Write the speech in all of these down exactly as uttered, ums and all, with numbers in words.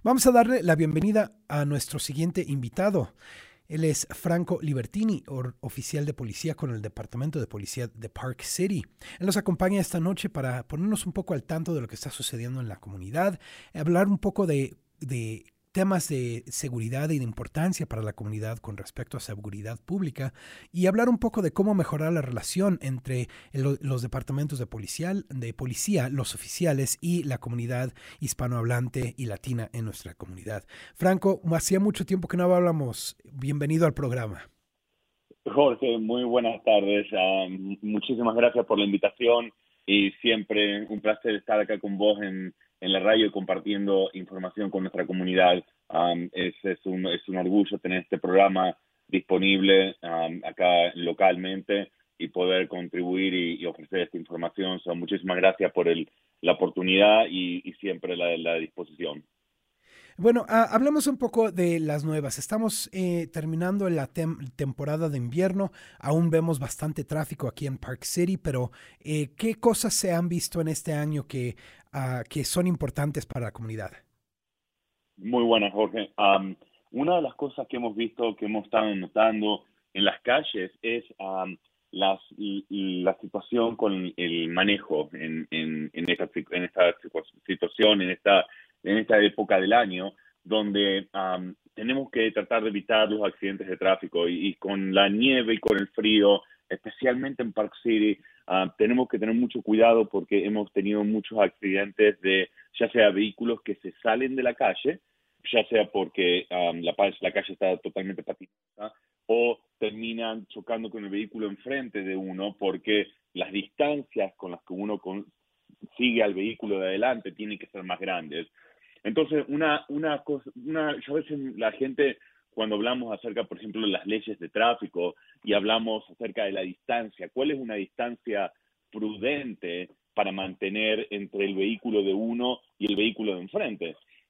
Vamos a darle la bienvenida a nuestro siguiente invitado. Él es Franco Libertini, or, oficial de policía con el Departamento de Policía de Park City. Él nos acompaña esta noche para ponernos un poco al tanto de lo que está sucediendo en la comunidad, hablar un poco de, de temas de seguridad y de importancia para la comunidad con respecto a seguridad pública y hablar un poco de cómo mejorar la relación entre el, los departamentos de policía, de policía, los oficiales y la comunidad hispanohablante y latina en nuestra comunidad. Franco, hacía mucho tiempo que no hablábamos. Bienvenido al programa. Jorge, muy buenas tardes. Um, muchísimas gracias por la invitación y siempre un placer estar acá con vos en, en la radio compartiendo información con nuestra comunidad. Um, es, es, un, es un orgullo tener este programa disponible um, acá localmente y poder contribuir y, y ofrecer esta información. So, muchísimas gracias por el, la oportunidad y, y siempre la, la disposición. Bueno, uh, hablemos un poco de las nuevas. Estamos eh, terminando la tem temporada de invierno. Aún vemos bastante tráfico aquí en Park City, pero eh, ¿qué cosas se han visto en este año que, uh, que son importantes para la comunidad? Muy buenas, Jorge. Um, una de las cosas que hemos visto, que hemos estado notando en las calles es um, las, la situación con el manejo en, en, en, esta, en esta situación, en esta en esta época del año, donde um, tenemos que tratar de evitar los accidentes de tráfico y, y con la nieve y con el frío, especialmente en Park City, uh, tenemos que tener mucho cuidado porque hemos tenido muchos accidentes de ya sea vehículos que se salen de la calle, ya sea porque um, la, la calle está totalmente patinada o terminan chocando con el vehículo enfrente de uno porque las distancias con las que uno con, sigue al vehículo de adelante tienen que ser más grandes. Entonces, una, una cosa, una, yo a veces la gente, cuando hablamos acerca, por ejemplo, de las leyes de tráfico y hablamos acerca de la distancia, ¿cuál es una distancia prudente para mantener entre el vehículo de uno y el vehículo de enfrente?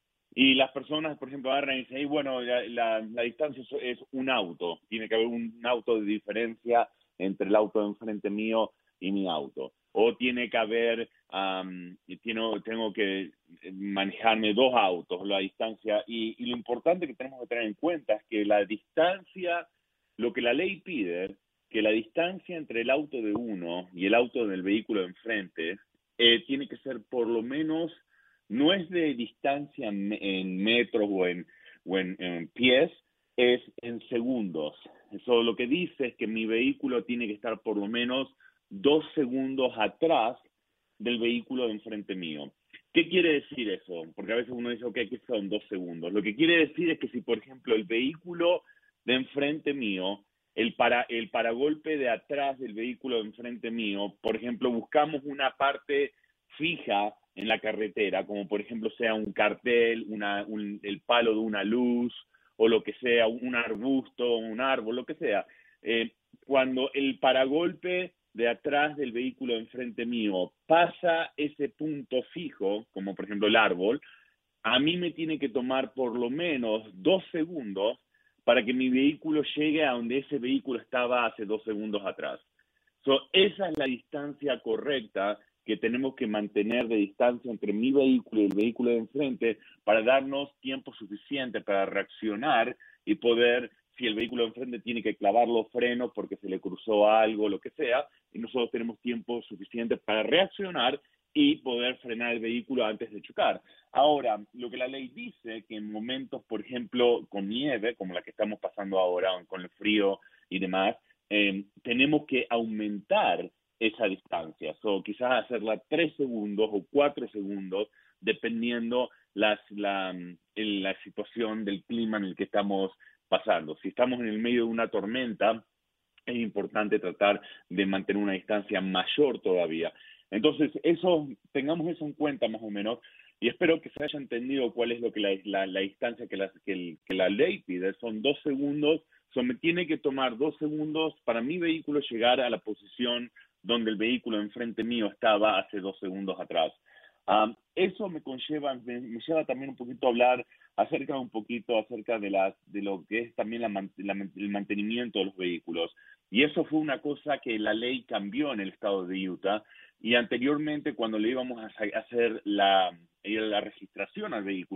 Y las personas, por ejemplo, agarran y dicen, hey, bueno, la, la, la distancia es un auto, tiene que haber un auto de diferencia entre el auto de enfrente mío y mi auto. O tiene que haber, um, tiene, tengo que manejarme dos autos, la distancia. Y, y lo importante que tenemos que tener en cuenta es que la distancia, lo que la ley pide, que la distancia entre el auto de uno y el auto del vehículo de enfrente eh, tiene que ser por lo menos, no es de distancia en, en metros o en, o en, en pies, es en segundos. Eso lo que dice es que mi vehículo tiene que estar por lo menos dos segundos atrás del vehículo de enfrente mío. ¿Qué quiere decir eso? Porque a veces uno dice, ok, ¿qué son dos segundos? Lo que quiere decir es que si, por ejemplo, el vehículo de enfrente mío, el, para, el paragolpe de atrás del vehículo de enfrente mío, por ejemplo, buscamos una parte fija en la carretera, como por ejemplo sea un cartel, una, un, el palo de una luz, o lo que sea, un arbusto, un árbol, lo que sea. Eh, cuando el paragolpe de atrás del vehículo de enfrente mío pasa ese punto fijo, como por ejemplo el árbol, a mí me tiene que tomar por lo menos dos segundos para que mi vehículo llegue a donde ese vehículo estaba hace dos segundos atrás. So, esa es la distancia correcta que tenemos que mantener de distancia entre mi vehículo y el vehículo de enfrente para darnos tiempo suficiente para reaccionar y poder, si el vehículo de enfrente tiene que clavar los frenos porque se le cruzó algo, lo que sea, y nosotros tenemos tiempo suficiente para reaccionar y poder frenar el vehículo antes de chocar. Ahora, lo que la ley dice, que en momentos, por ejemplo, con nieve, como la que estamos pasando ahora, con el frío y demás, eh, tenemos que aumentar esa distancia. So, quizás hacerla tres segundos o cuatro segundos, dependiendo las, la, la situación del clima en el que estamos pasando. Si estamos en el medio de una tormenta, es importante tratar de mantener una distancia mayor todavía. Entonces, eso, tengamos eso en cuenta más o menos, y espero que se haya entendido cuál es lo que la, la, la distancia que la, que, el, que la ley pide. Son dos segundos, so me tiene que tomar dos segundos para mi vehículo llegar a la posición donde el vehículo enfrente mío estaba hace dos segundos atrás. Um, eso me conlleva, me, me lleva también un poquito a hablar acerca un poquito acerca de, las, de lo que es también la, la, el mantenimiento de los vehículos. Y eso fue una cosa que la ley cambió en el estado de Utah. Y anteriormente, cuando le íbamos a hacer la, la registración al vehículo,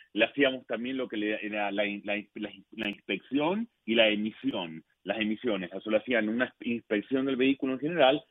le hacíamos también lo que le, era la, la, la, la inspección y la emisión, las emisiones. Eso le hacían una inspección del vehículo en general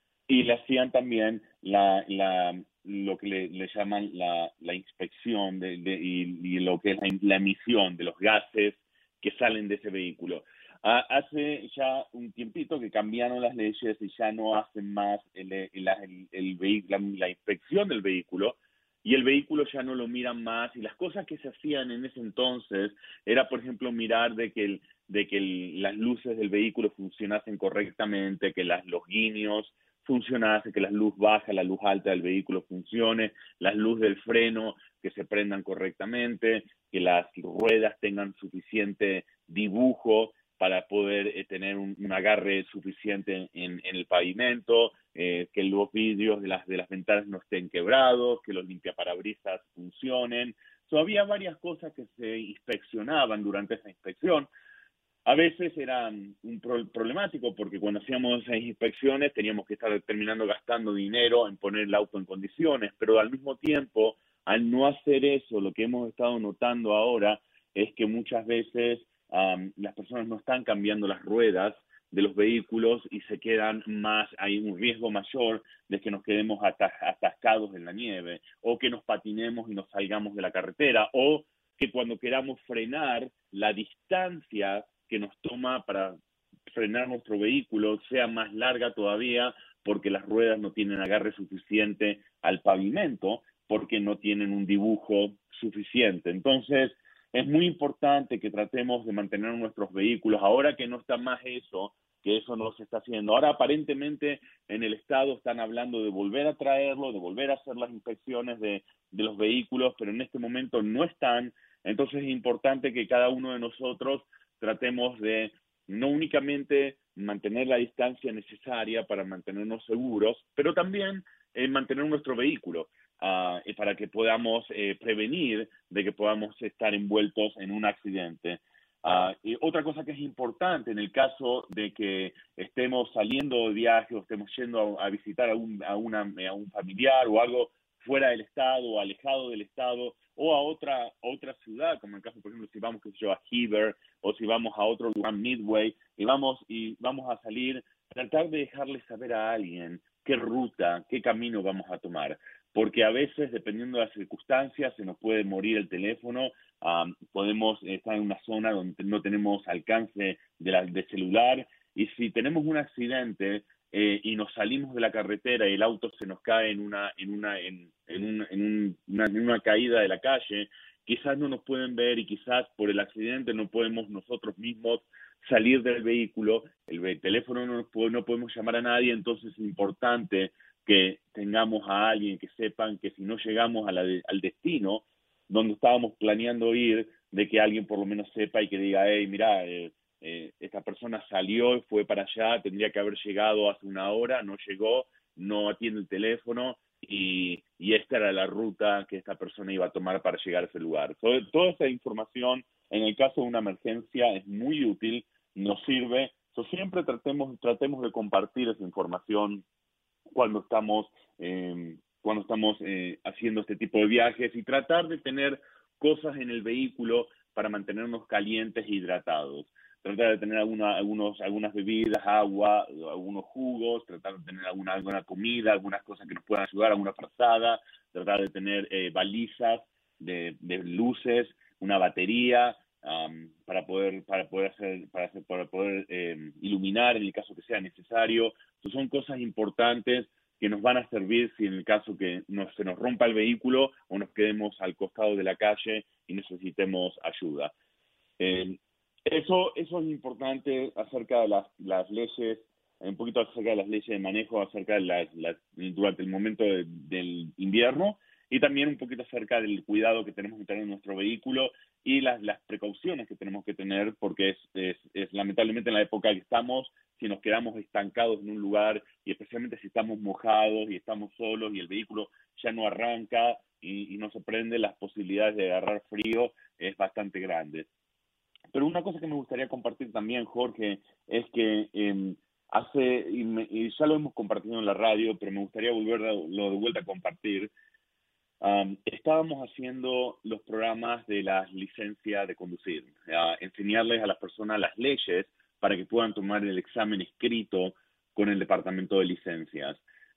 y le hacían también la, la, lo que le, le llaman la, la inspección de, de, y, y lo que es la, la emisión de los gases que salen de ese vehículo. Uh, hace ya un tiempito que cambiaron las leyes y ya no hacen más el, el, el, el, el, la, la inspección del vehículo, y el vehículo ya no lo miran más, y las cosas que se hacían en ese entonces era, por ejemplo, mirar de que, el, de que el, las luces del vehículo funcionasen correctamente, que las, los guiños funcionasen, que la luz baja, la luz alta del vehículo funcione, las luces del freno que se prendan correctamente, que las ruedas tengan suficiente dibujo para poder eh, tener un, un agarre suficiente en, en el pavimento, eh, que los vidrios de las, de las ventanas no estén quebrados, que los limpiaparabrisas funcionen. So, había varias cosas que se inspeccionaban durante esa inspección. A veces era un pro problemático porque cuando hacíamos esas inspecciones teníamos que estar terminando gastando dinero en poner el auto en condiciones, pero al mismo tiempo, al no hacer eso, lo que hemos estado notando ahora es que muchas veces Um, las personas no están cambiando las ruedas de los vehículos y se quedan más, hay un riesgo mayor de que nos quedemos atas atascados en la nieve, o que nos patinemos y nos salgamos de la carretera, o que cuando queramos frenar, la distancia que nos toma para frenar nuestro vehículo sea más larga todavía porque las ruedas no tienen agarre suficiente al pavimento, porque no tienen un dibujo suficiente. Entonces, es muy importante que tratemos de mantener nuestros vehículos, ahora que no está más eso, que eso no se está haciendo. Ahora aparentemente en el estado están hablando de volver a traerlo, de volver a hacer las inspecciones de, de los vehículos, pero en este momento no están. Entonces es importante que cada uno de nosotros tratemos de no únicamente mantener la distancia necesaria para mantenernos seguros, pero también eh, mantener nuestro vehículo. Uh, para que podamos eh, prevenir de que podamos estar envueltos en un accidente. Uh, y otra cosa que es importante en el caso de que estemos saliendo de viaje o estemos yendo a, a visitar a un, a, una, a un familiar o algo fuera del estado o alejado del estado o a otra, otra ciudad, como en el caso, por ejemplo, si vamos que yo, a Heber o si vamos a otro lugar, Midway, y vamos, y vamos a salir, tratar de dejarle saber a alguien qué ruta, qué camino vamos a tomar. Porque a veces, dependiendo de las circunstancias, se nos puede morir el teléfono, um, podemos estar en una zona donde no tenemos alcance de, la, de celular, y si tenemos un accidente eh, y nos salimos de la carretera y el auto se nos cae en una, en una, en, en un, en un, una, en una caída de la calle, quizás no nos pueden ver y quizás por el accidente no podemos nosotros mismos salir del vehículo, el, el teléfono no, nos, no podemos llamar a nadie, entonces es importante que tengamos a alguien que sepan que si no llegamos a la de, al destino donde estábamos planeando ir, de que alguien por lo menos sepa y que diga, hey, mira, eh, eh, esta persona salió y fue para allá, tendría que haber llegado hace una hora, no llegó, no atiende el teléfono y, y esta era la ruta que esta persona iba a tomar para llegar a ese lugar. Toda, toda esa información, en el caso de una emergencia, es muy útil, nos sirve. So, siempre tratemos, tratemos de compartir esa información cuando estamos, eh, cuando estamos eh, haciendo este tipo de viajes y tratar de tener cosas en el vehículo para mantenernos calientes e hidratados. Tratar de tener alguna, algunos, algunas bebidas, agua, algunos jugos, tratar de tener alguna, alguna comida, algunas cosas que nos puedan ayudar, alguna frazada, tratar de tener eh, balizas de, de luces, una batería, Um, para poder para poder hacer para hacer para poder eh, iluminar en el caso que sea necesario. Entonces, son cosas importantes que nos van a servir si en el caso que nos, se nos rompa el vehículo o nos quedemos al costado de la calle y necesitemos ayuda. Eh, eso eso es importante acerca de las, las leyes, un poquito acerca de las leyes de manejo, acerca de las, las durante el momento de, del invierno, y también un poquito acerca del cuidado que tenemos que tener en nuestro vehículo y las, las precauciones que tenemos que tener, porque es, es, es lamentablemente en la época que estamos, si nos quedamos estancados en un lugar, y especialmente si estamos mojados y estamos solos y el vehículo ya no arranca y, y no se prende, las posibilidades de agarrar frío es bastante grande. Pero una cosa que me gustaría compartir también, Jorge, es que eh, hace, y, me, y ya lo hemos compartido en la radio, pero me gustaría volverlo de vuelta a compartir. um, estábamos haciendo los programas de la licencia de conducir, uh, enseñarles a las personas las leyes para que puedan tomar el examen escrito con el departamento de licencias.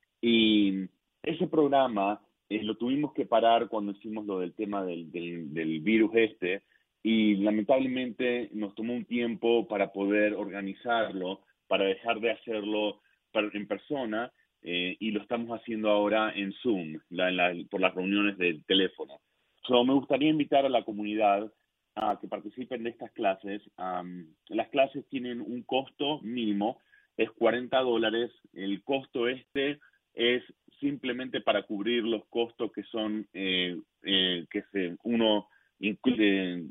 Y ese programa eh, lo tuvimos que parar cuando hicimos lo del tema del, del, del virus este, y lamentablemente nos tomó un tiempo para poder organizarlo, para dejar de hacerlo en persona, eh, y lo estamos haciendo ahora en Zoom, la, la, por las reuniones del teléfono. So, me gustaría invitar a la comunidad a que participen de estas clases. Um, las clases tienen un costo mínimo, es cuarenta dólares. El costo este es simplemente para cubrir los costos que son, eh, eh, que se, uno incluye,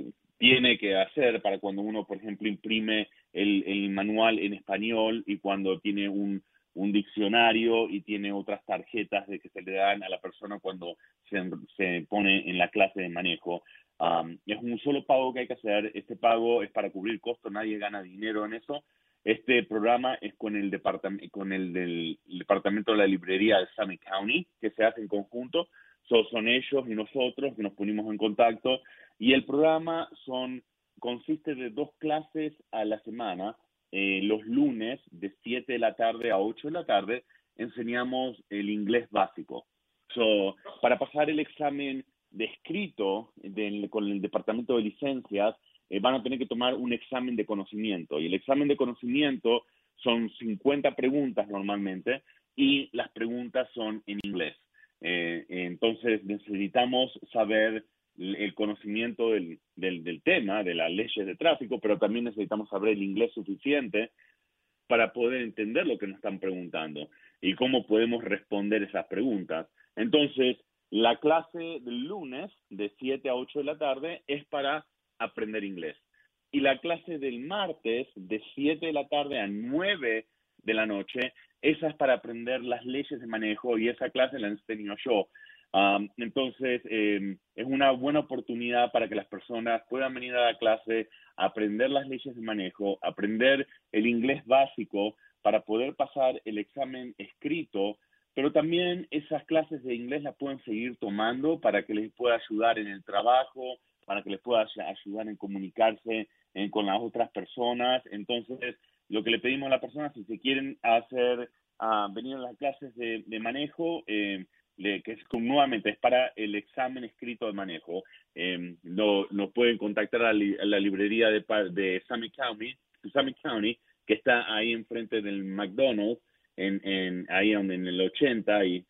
tiene que hacer para cuando uno, por ejemplo, imprime el, el manual en español y cuando tiene un, un diccionario y tiene otras tarjetas de que se le dan a la persona cuando se, se pone en la clase de manejo. Um, es un solo pago que hay que hacer. Este pago es para cubrir costos, nadie gana dinero en eso. Este programa es con el, departam con el del el departamento de la librería de Summit County, que se hace en conjunto. So, son ellos y nosotros que nos ponemos en contacto. Y el programa son, consiste de dos clases a la semana. Eh, los lunes, de siete de la tarde a ocho de la tarde, enseñamos el inglés básico. So, para pasar el examen de escrito del, con el departamento de licencias, eh, van a tener que tomar un examen de conocimiento. Y el examen de conocimiento son cincuenta preguntas normalmente, y las preguntas son en inglés. Eh, entonces necesitamos saber el conocimiento del, del, del tema, de las leyes de tráfico, pero también necesitamos saber el inglés suficiente para poder entender lo que nos están preguntando y cómo podemos responder esas preguntas. Entonces, la clase del lunes de siete a ocho de la tarde es para aprender inglés. Y la clase del martes de siete de la tarde a nueve de la noche, esa es para aprender las leyes de manejo, y esa clase la enseño yo. Um, entonces, eh, es una buena oportunidad para que las personas puedan venir a la clase, aprender las leyes de manejo, aprender el inglés básico para poder pasar el examen escrito, pero también esas clases de inglés las pueden seguir tomando para que les pueda ayudar en el trabajo, para que les pueda ayudar en comunicarse en, con las otras personas. Entonces, lo que le pedimos a las personas, si se quieren hacer, uh, venir a las clases de, de manejo, eh, Le, que es nuevamente es para el examen escrito de manejo, eh, lo, lo pueden contactar a, li, a la librería de, de Summit County, Summit County, que está ahí enfrente del McDonald's, en, en, ahí donde en el ochenta, y,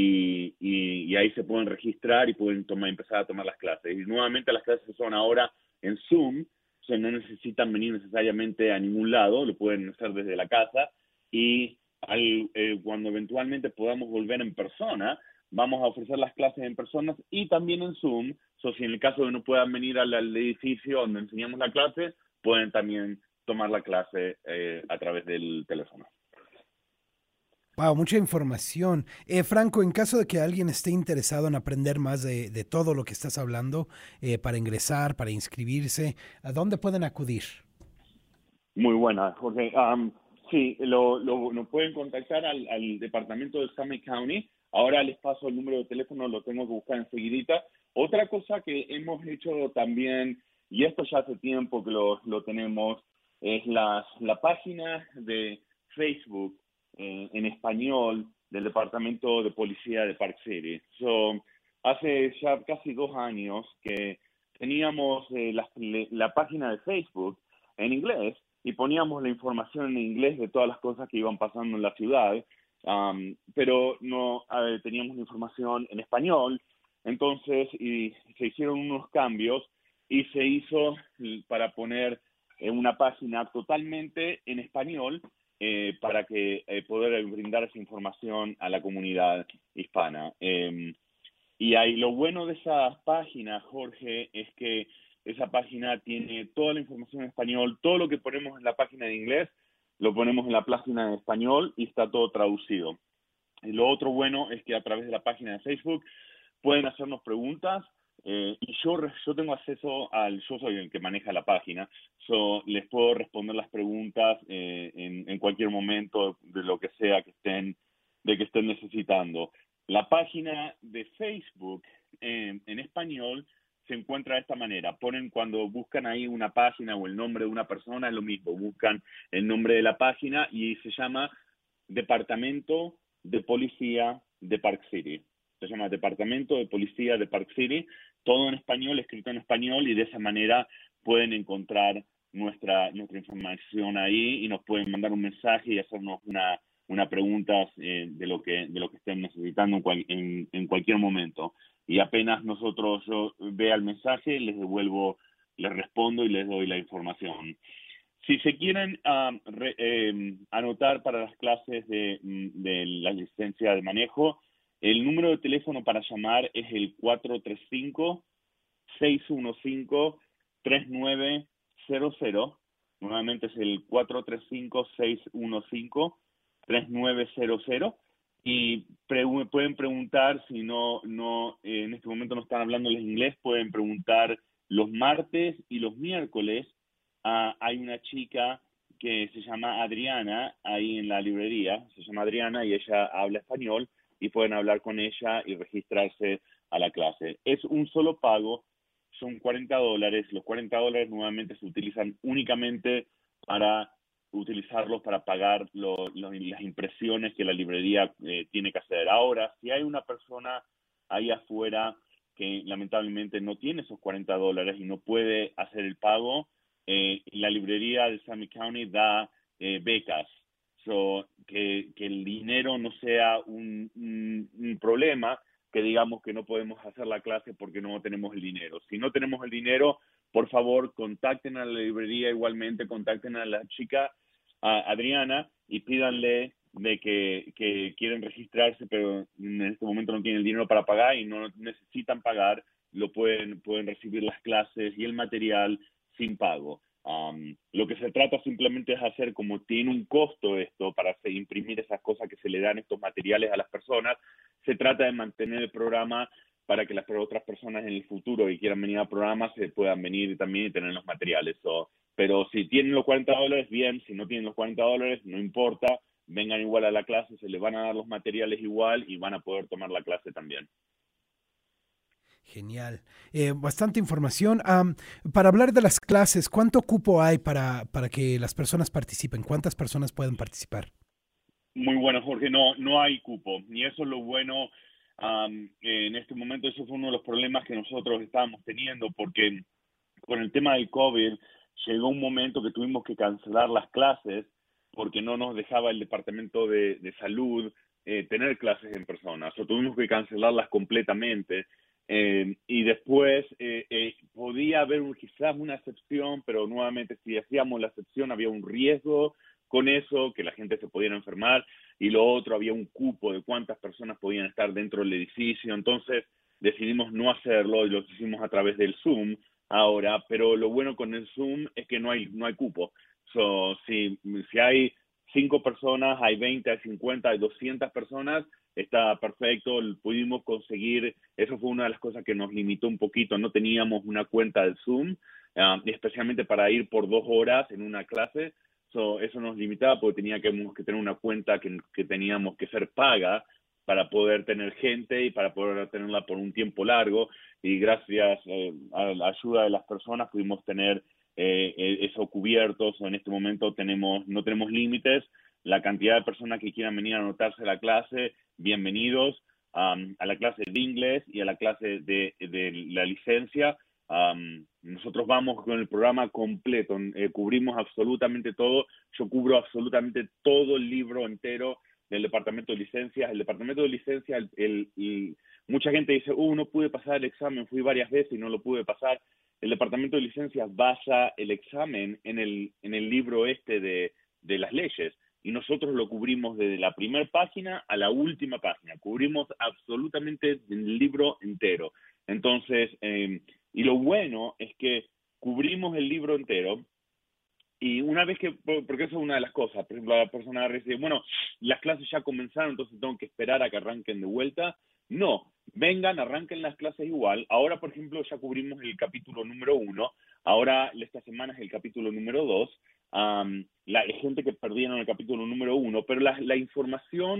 y, y, y ahí se pueden registrar y pueden tomar, empezar a tomar las clases. Y nuevamente las clases son ahora en Zoom, o sea, no necesitan venir necesariamente a ningún lado, lo pueden hacer desde la casa, y al, eh, cuando eventualmente podamos volver en persona, vamos a ofrecer las clases en personas y también en Zoom. So, si en el caso de no puedan venir al, al edificio donde enseñamos la clase, pueden también tomar la clase eh, a través del teléfono. Wow, mucha información. Eh, Franco, en caso de que alguien esté interesado en aprender más de, de todo lo que estás hablando, eh, para ingresar, para inscribirse, ¿a dónde pueden acudir? Muy buena, Jorge. Um, sí, lo, lo, nos pueden contactar al, al departamento de Summit County. Ahora les paso el número de teléfono, lo tengo que buscar enseguidita. Otra cosa que hemos hecho también, y esto ya hace tiempo que lo, lo tenemos, es la, la página de Facebook eh, en español del Departamento de Policía de Park City. So, hace ya casi dos años que teníamos eh, la, la página de Facebook en inglés, y poníamos la información en inglés de todas las cosas que iban pasando en la ciudad, um, pero no eh, teníamos la información en español. Entonces y se hicieron unos cambios y se hizo para poner eh, una página totalmente en español, eh, para que eh, poder brindar esa información a la comunidad hispana. Eh, y ahí lo bueno de esa página, Jorge, es que esa página tiene toda la información en español. Todo lo que ponemos en la página de inglés lo ponemos en la página en español y está todo traducido. Y lo otro bueno es que a través de la página de Facebook pueden hacernos preguntas, eh, y yo, yo tengo acceso al, yo soy el que maneja la página, so les puedo responder las preguntas eh, en, en cualquier momento de lo que sea que estén, de que estén necesitando. La página de Facebook en, en español se encuentra de esta manera. Ponen cuando buscan ahí una página o el nombre de una persona, es lo mismo. Buscan el nombre de la página y se llama Departamento de Policía de Park City. Se llama Departamento de Policía de Park City. Todo en español, escrito en español, y de esa manera pueden encontrar nuestra, nuestra información ahí y nos pueden mandar un mensaje y hacernos una, una pregunta eh, de, lo que, de lo que estén necesitando en, cual, en, en cualquier momento. Y apenas nosotros yo vea el mensaje, les devuelvo, les respondo y les doy la información. Si se quieren um, re, eh, anotar para las clases de, de la licencia de manejo, el número de teléfono para llamar es el cuatro tres cinco, seis uno cinco, tres nueve cero cero. Nuevamente es el cuatro tres cinco, seis uno cinco, tres nueve cero cero. Y pre pueden preguntar, si no, no eh, en este momento no están hablando inglés, pueden preguntar los martes y los miércoles. Uh, hay una chica que se llama Adriana ahí en la librería, se llama Adriana y ella habla español y pueden hablar con ella y registrarse a la clase. Es un solo pago, son cuarenta dólares. Los cuarenta dólares nuevamente se utilizan únicamente para utilizarlos para pagar lo, lo, las impresiones que la librería eh, tiene que hacer. Ahora, si hay una persona ahí afuera que lamentablemente no tiene esos cuarenta dólares y no puede hacer el pago, eh, la librería de Summit County da eh, becas. So, que, que el dinero no sea un, un, un problema, que digamos que no podemos hacer la clase porque no tenemos el dinero. Si no tenemos el dinero, por favor, contacten a la librería igualmente, contacten a la chica, a Adriana, y pídanle de que, que quieren registrarse, pero en este momento no tienen el dinero para pagar y no necesitan pagar, lo pueden, pueden recibir las clases y el material sin pago. Um, lo que se trata simplemente es hacer, como tiene un costo esto para hacer, imprimir esas cosas que se le dan, estos materiales a las personas, se trata de mantener el programa para que las otras personas en el futuro que quieran venir al programa se puedan venir también y tener los materiales. So, pero si tienen los cuarenta dólares, bien. Si no tienen los cuarenta dólares, no importa, vengan igual a la clase, se les van a dar los materiales igual y van a poder tomar la clase también. Genial. Eh, bastante información. Um, para hablar de las clases, ¿cuánto cupo hay para, para que las personas participen? ¿Cuántas personas pueden participar? Muy bueno, Jorge. No, no hay cupo. Y eso es lo bueno. Um, en este momento eso fue uno de los problemas que nosotros estábamos teniendo, porque con el tema del COVID llegó un momento que tuvimos que cancelar las clases porque no nos dejaba el Departamento de, de Salud eh, tener clases en persona. O sea, tuvimos que cancelarlas completamente. Eh, y después eh, eh, podía haber un, quizás una excepción, pero nuevamente si hacíamos la excepción había un riesgo con eso, que la gente se pudiera enfermar, y lo otro, había un cupo de cuántas personas podían estar dentro del edificio. Entonces decidimos no hacerlo y lo hicimos a través del Zoom ahora, pero lo bueno con el Zoom es que no hay, no hay cupo. So, si, si hay cinco personas, hay veinte, hay cincuenta, hay doscientas personas, está perfecto. Pudimos conseguir, eso fue una de las cosas que nos limitó un poquito, no teníamos una cuenta de Zoom, uh, especialmente para ir por dos horas en una clase. So, eso nos limitaba porque teníamos que tener una cuenta que, que teníamos que ser paga para poder tener gente y para poder tenerla por un tiempo largo, y gracias eh, a la ayuda de las personas pudimos tener eh, eso cubierto. So, en este momento tenemos, no tenemos límites. La cantidad de personas que quieran venir a anotarse a la clase, bienvenidos um, a la clase de inglés y a la clase de, de la licencia. Um, nosotros vamos con el programa completo, eh, cubrimos absolutamente todo. Yo cubro absolutamente todo el libro entero del departamento de licencias. El departamento de licencias, el, el, el, mucha gente dice, uh, no pude pasar el examen, fui varias veces y no lo pude pasar. El departamento de licencias basa el examen en el, en el libro este de, de las leyes, y nosotros lo cubrimos desde la primera página a la última página. Cubrimos absolutamente el libro entero. Entonces, eh, y lo bueno es que cubrimos el libro entero. Y una vez que, porque eso es una de las cosas, por ejemplo, la persona dice, bueno, las clases ya comenzaron, entonces tengo que esperar a que arranquen de vuelta. No, vengan, arranquen las clases igual. Ahora, por ejemplo, ya cubrimos el capítulo número uno, ahora esta semana es el capítulo número dos. Um, la hay gente que perdieron el capítulo número uno, pero la, la información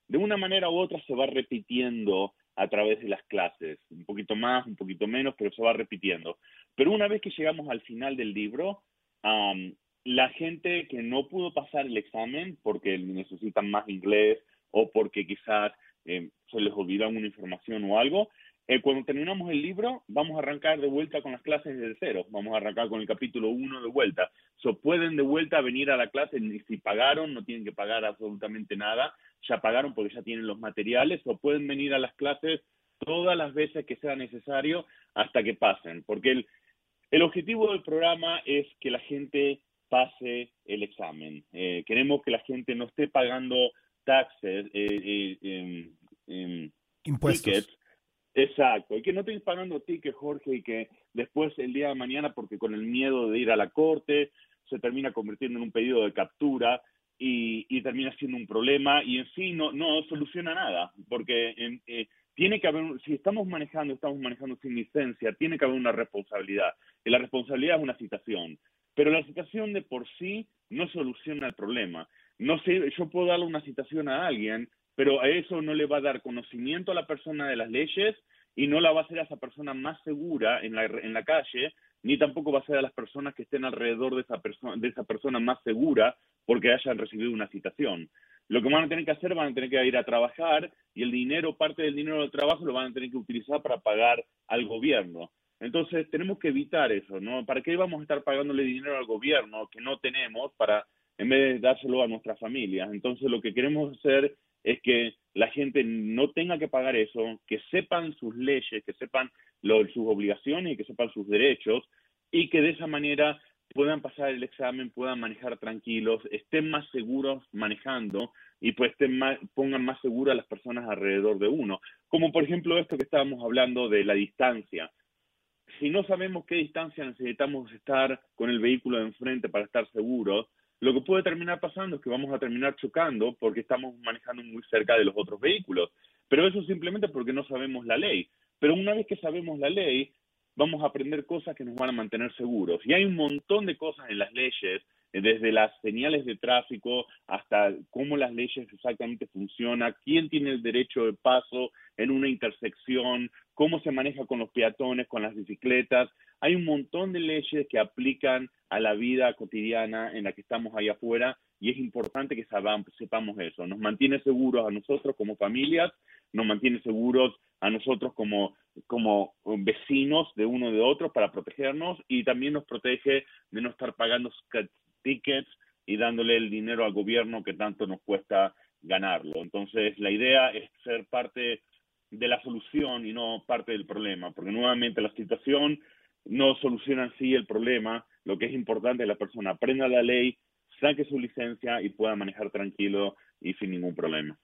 de una manera u otra se va repitiendo a través de las clases, un poquito más, un poquito menos, pero se va repitiendo. Pero una vez que llegamos al final del libro, um, la gente que no pudo pasar el examen porque necesitan más inglés o porque quizás eh, se les olvidó alguna información o algo, eh, cuando terminamos el libro vamos a arrancar de vuelta con las clases desde cero, vamos a arrancar con el capítulo uno de vuelta. So, pueden de vuelta venir a la clase, ni si pagaron, no tienen que pagar absolutamente nada, ya pagaron porque ya tienen los materiales, o pueden venir a las clases todas las veces que sea necesario hasta que pasen, porque el, el objetivo del programa es que la gente pase el examen. Eh, queremos que la gente no esté pagando taxes, eh, eh, eh, Impuestos. tickets. Exacto, y que no estén pagando tickets, Jorge, y que después el día de mañana, porque con el miedo de ir a la corte, se termina convirtiendo en un pedido de captura y, y termina siendo un problema y en sí no, no soluciona nada, porque en, eh, tiene que haber, si estamos manejando, estamos manejando sin licencia, tiene que haber una responsabilidad, y la responsabilidad es una citación, pero la citación de por sí no soluciona el problema. No sé, yo puedo darle una citación a alguien, pero a eso no le va a dar conocimiento a la persona de las leyes y no la va a hacer a esa persona más segura en la, en la calle, ni tampoco va a ser a las personas que estén alrededor de esa, perso- de esa persona más segura porque hayan recibido una citación. Lo que van a tener que hacer, van a tener que ir a trabajar y el dinero, parte del dinero del trabajo lo van a tener que utilizar para pagar al gobierno. Entonces tenemos que evitar eso, ¿no? ¿Para qué vamos a estar pagándole dinero al gobierno que no tenemos para, en vez de dárselo a nuestras familias? Entonces lo que queremos hacer es que la gente no tenga que pagar eso, que sepan sus leyes, que sepan lo, sus obligaciones y que sepan sus derechos y que de esa manera puedan pasar el examen, puedan manejar tranquilos, estén más seguros manejando y pues estén más, pongan más seguras a las personas alrededor de uno. Como por ejemplo esto que estábamos hablando de la distancia. Si no sabemos qué distancia necesitamos estar con el vehículo de enfrente para estar seguros, lo que puede terminar pasando es que vamos a terminar chocando porque estamos manejando muy cerca de los otros vehículos. Pero eso simplemente porque no sabemos la ley. Pero una vez que sabemos la ley, vamos a aprender cosas que nos van a mantener seguros. Y hay un montón de cosas en las leyes, desde las señales de tráfico hasta cómo las leyes exactamente funcionan, quién tiene el derecho de paso en una intersección, cómo se maneja con los peatones, con las bicicletas. Hay un montón de leyes que aplican a la vida cotidiana en la que estamos ahí afuera y es importante que sabamos, sepamos eso. Nos mantiene seguros a nosotros como familias, nos mantiene seguros a nosotros como, como vecinos de uno de otro para protegernos y también nos protege de no estar pagando tickets y dándole el dinero al gobierno que tanto nos cuesta ganarlo. Entonces la idea es ser parte de la solución y no parte del problema, porque nuevamente la situación no soluciona en sí el problema. Lo que es importante es que la persona aprenda la ley, saque su licencia y pueda manejar tranquilo y sin ningún problema.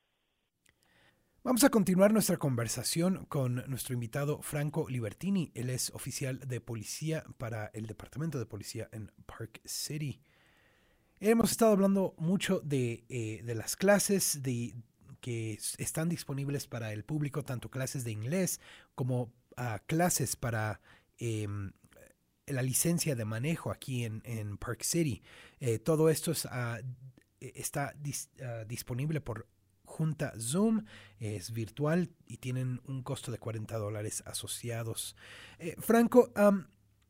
Vamos a continuar nuestra conversación con nuestro invitado Franco Libertini. Él es oficial de policía para el Departamento de Policía en Park City. Hemos estado hablando mucho de, eh, de las clases de, que están disponibles para el público, tanto clases de inglés como uh, clases para eh, la licencia de manejo aquí en, en Park City. Eh, todo esto es, uh, está dis, uh, disponible por junta Zoom, es virtual y tienen un costo de cuarenta dólares asociados. Eh, Franco, um,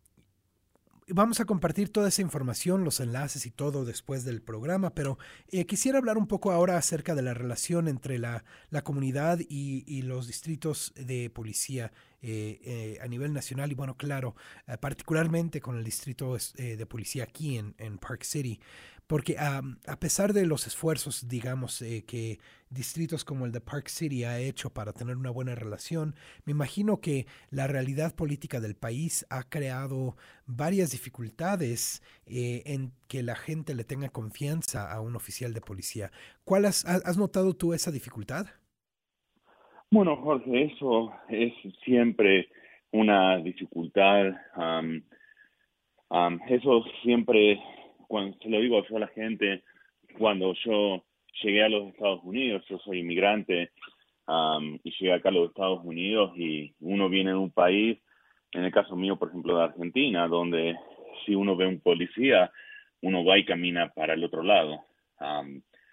vamos a compartir toda esa información, los enlaces y todo después del programa, pero eh, quisiera hablar un poco ahora acerca de la relación entre la, la comunidad y, y los distritos de policía eh, eh, a nivel nacional y bueno, claro, eh, particularmente con el distrito eh, de policía aquí en, en Park City. Porque um, a pesar de los esfuerzos, digamos, eh, que distritos como el de Park City ha hecho para tener una buena relación, me imagino que la realidad política del país ha creado varias dificultades eh, en que la gente le tenga confianza a un oficial de policía. ¿Cuál has, has notado tú esa dificultad? Bueno, Jorge, eso es siempre una dificultad. Um, um, eso siempre... Cuando se lo digo yo a la gente, cuando yo llegué a los Estados Unidos, yo soy inmigrante um, y llegué acá a los Estados Unidos y uno viene de un país, en el caso mío, por ejemplo, de Argentina, donde si uno ve un policía, uno va y camina para el otro lado. Um,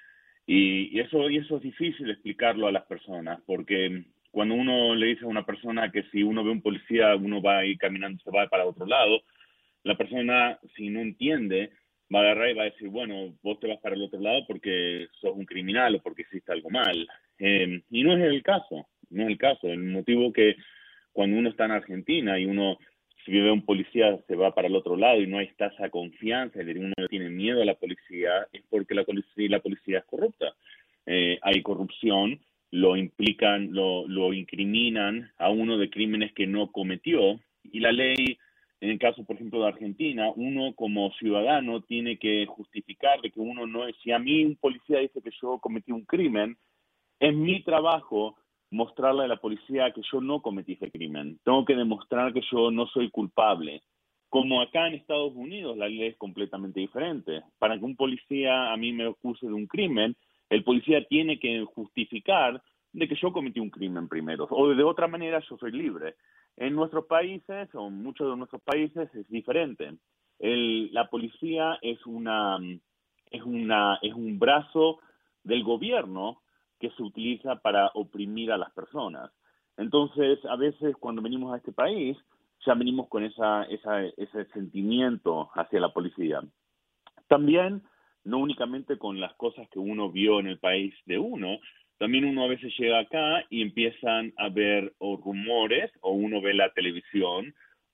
Y, y eso, y eso es difícil explicarlo a las personas, porque cuando uno le dice a una persona que si uno ve un policía, uno va a ir caminando, se va para otro lado, la persona, si no entiende, va a agarrar y va a decir, bueno, vos te vas para el otro lado porque sos un criminal o porque hiciste algo mal. Eh, y no es el caso, no es el caso. El motivo que cuando uno está en Argentina y uno, si ve a un policía, se va para el otro lado y no está esa confianza y uno tiene miedo a la policía, es porque la policía, la policía es corrupta. Eh, hay corrupción, lo implican, lo, lo incriminan a uno de crímenes que no cometió, y la ley, en el caso, por ejemplo, de Argentina, uno como ciudadano tiene que justificar de que uno no es, si a mí un policía dice que yo cometí un crimen, es mi trabajo mostrarle a la policía que yo no cometí ese crimen. Tengo que demostrar que yo no soy culpable. Como acá en Estados Unidos la ley es completamente diferente. Para que un policía a mí me acuse de un crimen, el policía tiene que justificar de que yo cometí un crimen primero, o de otra manera yo soy libre. En nuestros países, o en muchos de nuestros países, es diferente. El, la policía es, una, es, una, es un brazo del gobierno que se utiliza para oprimir a las personas. Entonces, a veces cuando venimos a este país, ya venimos con esa, esa, ese sentimiento hacia la policía. También, no únicamente con las cosas que uno vio en el país de uno, también uno a veces llega acá y empiezan a ver o rumores, o uno ve la televisión,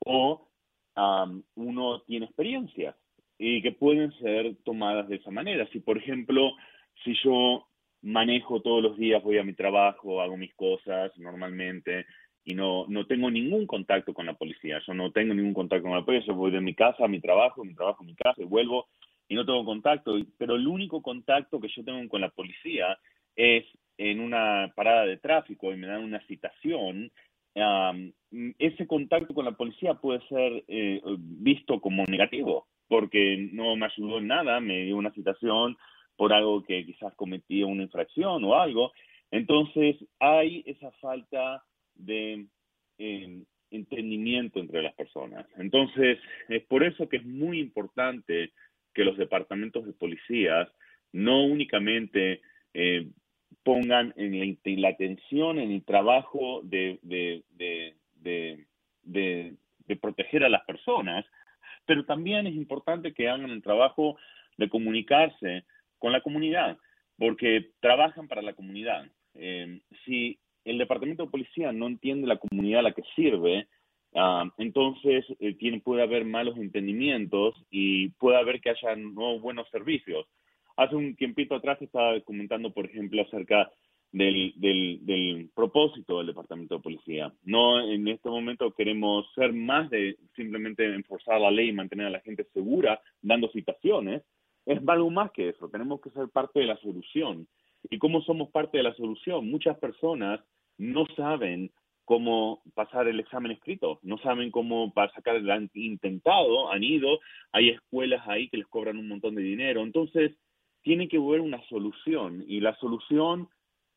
o um, uno tiene experiencias y que pueden ser tomadas de esa manera. Si, por ejemplo, si yo manejo todos los días, voy a mi trabajo, hago mis cosas normalmente y no, no tengo ningún contacto con la policía, yo no tengo ningún contacto con la policía, yo voy de mi casa a mi trabajo, de mi trabajo a mi casa y vuelvo y no tengo contacto, pero el único contacto que yo tengo con la policía es en una parada de tráfico y me dan una citación. Um, ese contacto con la policía puede ser eh, visto como negativo, porque no me ayudó en nada, me dio una citación por algo que quizás cometí una infracción o algo. Entonces hay esa falta de eh, entendimiento entre las personas. Entonces es por eso que es muy importante que los departamentos de policías no únicamente eh, pongan en la, en la atención en el trabajo de, de, de, de, de, de proteger a las personas, pero también es importante que hagan el trabajo de comunicarse con la comunidad, porque trabajan para la comunidad. Eh, si el departamento de policía no entiende la comunidad a la que sirve, uh, entonces eh, tiene, puede haber malos entendimientos y puede haber que haya no buenos servicios. Hace un tiempito atrás estaba comentando, por ejemplo, acerca del, del, del propósito del departamento de policía. No, en este momento queremos ser más de simplemente enforzar la ley y mantener a la gente segura dando citaciones. Es algo más que eso, tenemos que ser parte de la solución. ¿Y cómo somos parte de la solución? Muchas personas no saben cómo pasar el examen escrito, no saben cómo para sacar el han intentado, han ido, hay escuelas ahí que les cobran un montón de dinero, entonces tiene que haber una solución, y la solución,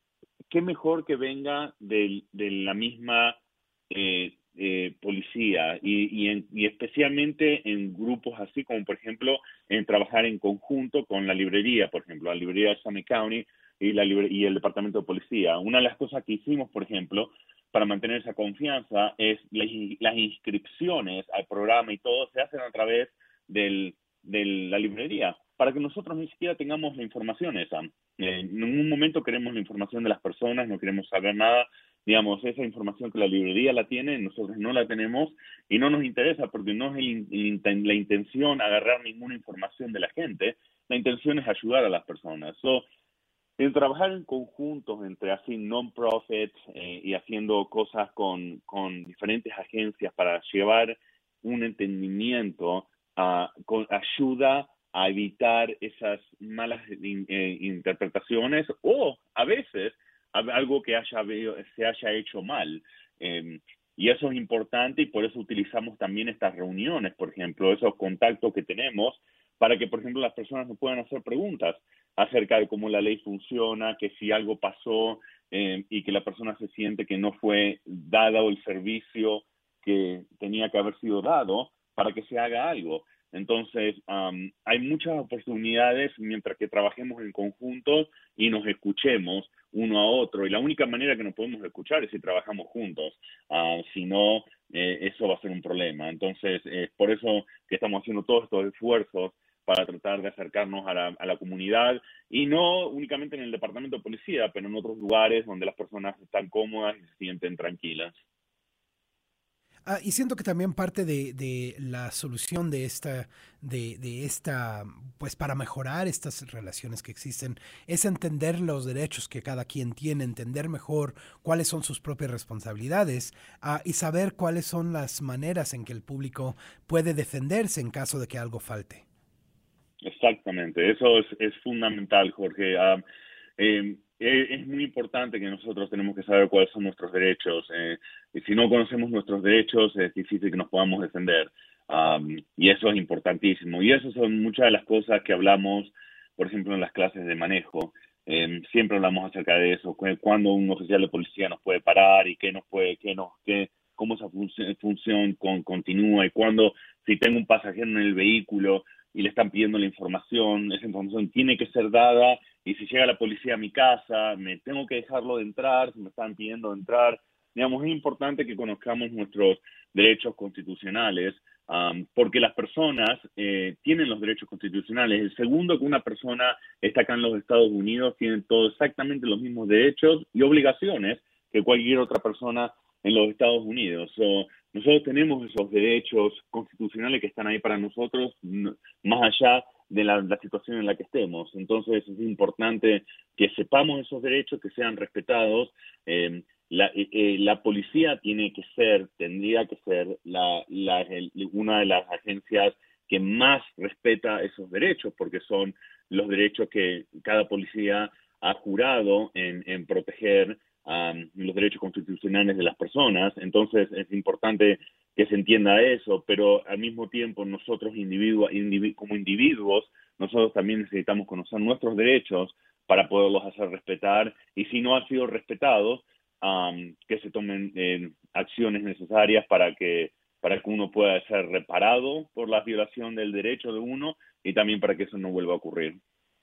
qué mejor que venga de, de la misma eh, eh, policía y, y, en, y especialmente en grupos así como, por ejemplo, en trabajar en conjunto con la librería, por ejemplo, la librería de Summit County y, la libre, y el departamento de policía. Una de las cosas que hicimos, por ejemplo, para mantener esa confianza es las, las inscripciones al programa y todo se hacen a través del, de la librería, para que nosotros ni siquiera tengamos la información esa. Eh, en ningún momento queremos la información de las personas, no queremos saber nada. Digamos, esa información que la librería la tiene, nosotros no la tenemos y no nos interesa porque no es el, el, la intención agarrar ninguna información de la gente, la intención es ayudar a las personas. So, el trabajar en conjuntos entre así non-profits eh, y haciendo cosas con, con diferentes agencias para llevar un entendimiento uh, con, ayuda a evitar esas malas in, eh, interpretaciones o a veces algo que haya, se haya hecho mal. Eh, y eso es importante y por eso utilizamos también estas reuniones, por ejemplo, esos contactos que tenemos para que, por ejemplo, las personas nos puedan hacer preguntas acerca de cómo la ley funciona, que si algo pasó eh, y que la persona se siente que no fue dado el servicio que tenía que haber sido dado para que se haga algo. Entonces, um, hay muchas oportunidades mientras que trabajemos en conjunto y nos escuchemos uno a otro. Y la única manera que nos podemos escuchar es si trabajamos juntos. Uh, si no, eh, eso va a ser un problema. Entonces, es eh, por eso que estamos haciendo todos estos esfuerzos para tratar de acercarnos a la, a la comunidad, y no únicamente en el departamento de policía, pero en otros lugares donde las personas están cómodas y se sienten tranquilas. Ah, y siento que también parte de, de la solución de esta, de, de esta, pues para mejorar estas relaciones que existen, es entender los derechos que cada quien tiene, entender mejor cuáles son sus propias responsabilidades, ah, y saber cuáles son las maneras en que el público puede defenderse en caso de que algo falte. Exactamente, eso es, es fundamental, Jorge. Um, eh, eh, es muy importante que nosotros tenemos que saber cuáles son nuestros derechos. Eh, y si no conocemos nuestros derechos, es difícil que nos podamos defender. Um, y eso es importantísimo. Y eso son muchas de las cosas que hablamos, por ejemplo, en las clases de manejo. Eh, siempre hablamos acerca de eso, cu- cuándo un oficial de policía nos puede parar y qué nos puede, qué nos, qué, cómo esa función, función con, continúa, y cuándo, si tengo un pasajero en el vehículo y le están pidiendo la información, esa información tiene que ser dada, y si llega la policía a mi casa, me tengo que dejarlo de entrar, si me están pidiendo de entrar. Digamos, es importante que conozcamos nuestros derechos constitucionales, um, porque las personas eh, tienen los derechos constitucionales. El segundo que una persona está acá en los Estados Unidos, tienen todos exactamente los mismos derechos y obligaciones que cualquier otra persona en los Estados Unidos. So, nosotros tenemos esos derechos constitucionales que están ahí para nosotros, más allá de la, la situación en la que estemos. Entonces es importante que sepamos esos derechos, que sean respetados. Eh, la, eh, la policía tiene que ser, tendría que ser la, la, el, una de las agencias que más respeta esos derechos, porque son los derechos que cada policía ha jurado en, en proteger, um, los derechos constitucionales de las personas. Entonces es importante que se entienda eso, pero al mismo tiempo nosotros individu individu como individuos, nosotros también necesitamos conocer nuestros derechos para poderlos hacer respetar, y si no han sido respetados, um, que se tomen eh, acciones necesarias para que, para que uno pueda ser reparado por la violación del derecho de uno, y también para que eso no vuelva a ocurrir.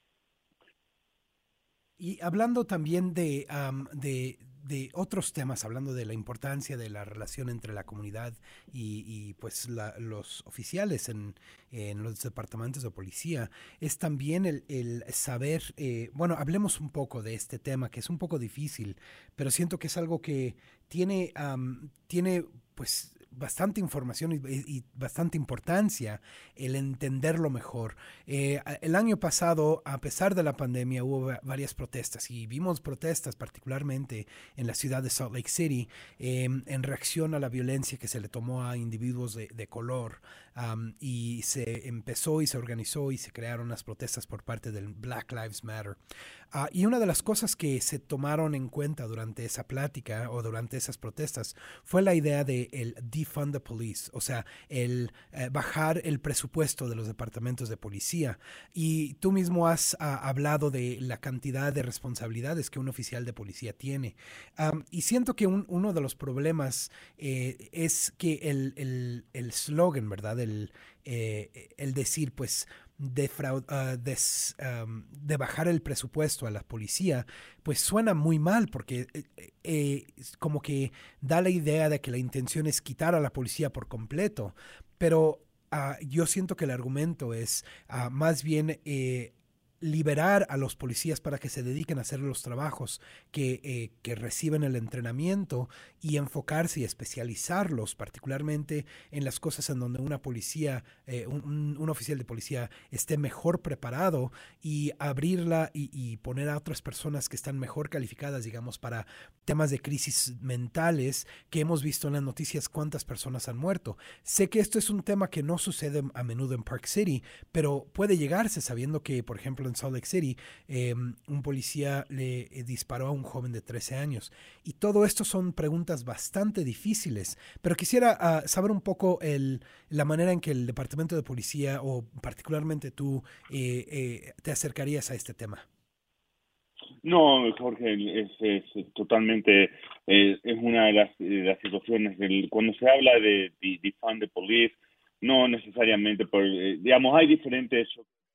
Y hablando también de, um, de, de otros temas, hablando de la importancia de la relación entre la comunidad y, y pues la, los oficiales en, en, los departamentos de policía, es también el, el saber, eh, bueno, hablemos un poco de este tema, que es un poco difícil, pero siento que es algo que tiene, um, tiene pues bastante información y, y, bastante importancia el entenderlo mejor. Eh, el año pasado, a pesar de la pandemia, hubo varias protestas, y vimos protestas particularmente en la ciudad de Salt Lake City, eh, en reacción a la violencia que se le tomó a individuos de, de color, um, y se empezó y se organizó y se crearon las protestas por parte del Black Lives Matter. Uh, y una de las cosas que se tomaron en cuenta durante esa plática o durante esas protestas fue la idea de el defund the police, o sea, el eh, bajar el presupuesto de los departamentos de policía. Y tú mismo has uh, hablado de la cantidad de responsabilidades que un oficial de policía tiene. Um, y siento que un, uno de los problemas eh, es que el, el, el slogan, ¿verdad? El, eh, el decir, pues, de, fraud, uh, des, um, de bajar el presupuesto a la policía, pues suena muy mal, porque eh, eh, como que da la idea de que la intención es quitar a la policía por completo, pero uh, yo siento que el argumento es uh, más bien eh, liberar a los policías para que se dediquen a hacer los trabajos que, eh, que reciben el entrenamiento, y enfocarse y especializarlos particularmente en las cosas en donde una policía, eh, un, un, oficial de policía esté mejor preparado, y abrirla y, y poner a otras personas que están mejor calificadas, digamos, para temas de crisis mentales, que hemos visto en las noticias cuántas personas han muerto. Sé que esto es un tema que no sucede a menudo en Park City, pero puede llegarse, sabiendo que, por ejemplo, en Salt Lake City, eh, un policía le eh, disparó a un joven de trece años. Y todo esto son preguntas bastante difíciles, pero quisiera uh, saber un poco el, la manera en que el departamento de policía, o particularmente tú, eh, eh, te acercarías a este tema. No, Jorge, es, es totalmente, eh, es una de las, de las situaciones, del, cuando se habla de, de defund the police, no necesariamente, por, eh, digamos, hay diferentes